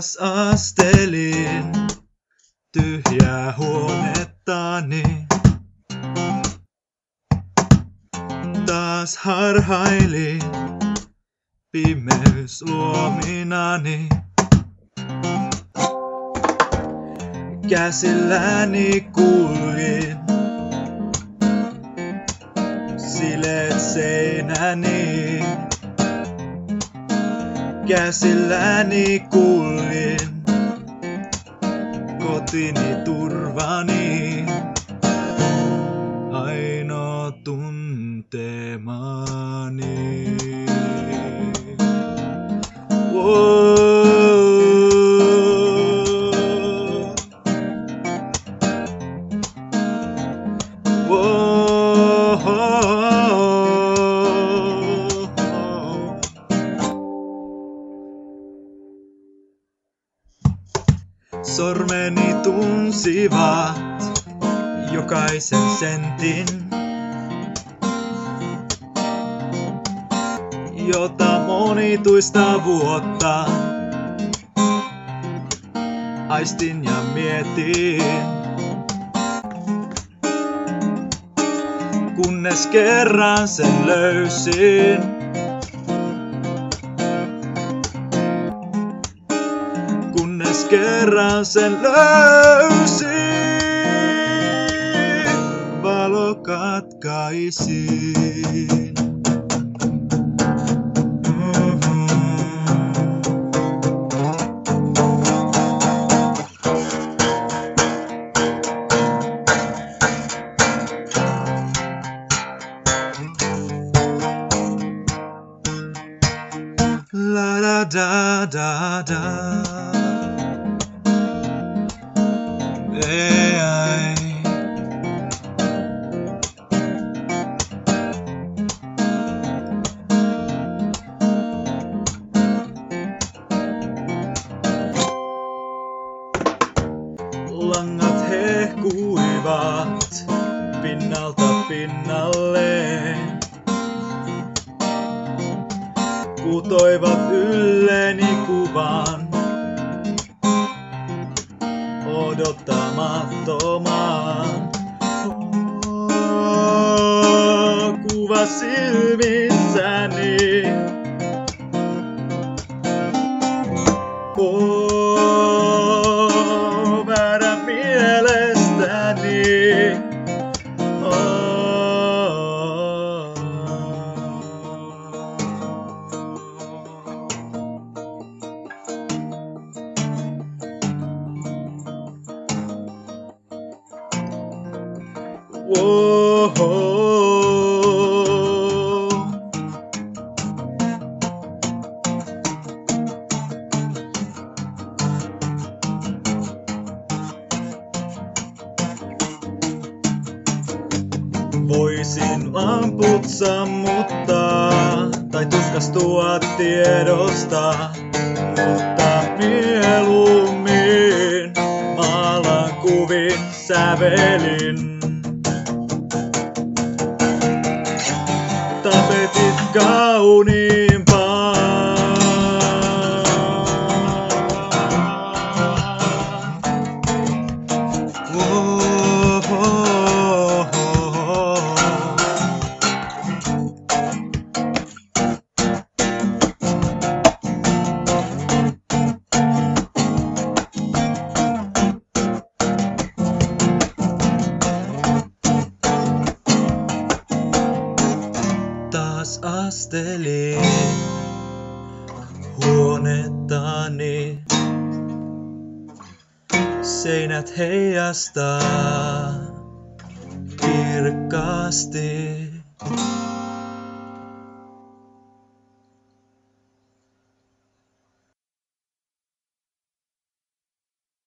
Taas astelin tyhjää huonettani. Taas harhailin pimeys luominani. Käsilläni kuljin sileet seinäni. Käsilläni kuljin kotini turvani. Ainoa tuntemani. Sormeni tunsivat jokaisen sentin, jota monituista vuotta aistin ja mietin. Kunnes kerran sen löysin. Kunnes kerran sen löysin, valo katkaisin. La da da da da. Langat hehkuivat pinnalta pinnalle. Kutoivat ylleni kuvan odottamattoman. Kuva silmissäni. Väärä mielestäni. Voisin lamput sammuttaa tai tuskastua tiedosta, mutta mieluummin maalan kuvin sävelin. Tapetit kauniimpaa. Taas astelin huonettani. Seinät heijastaa kirkkaasti.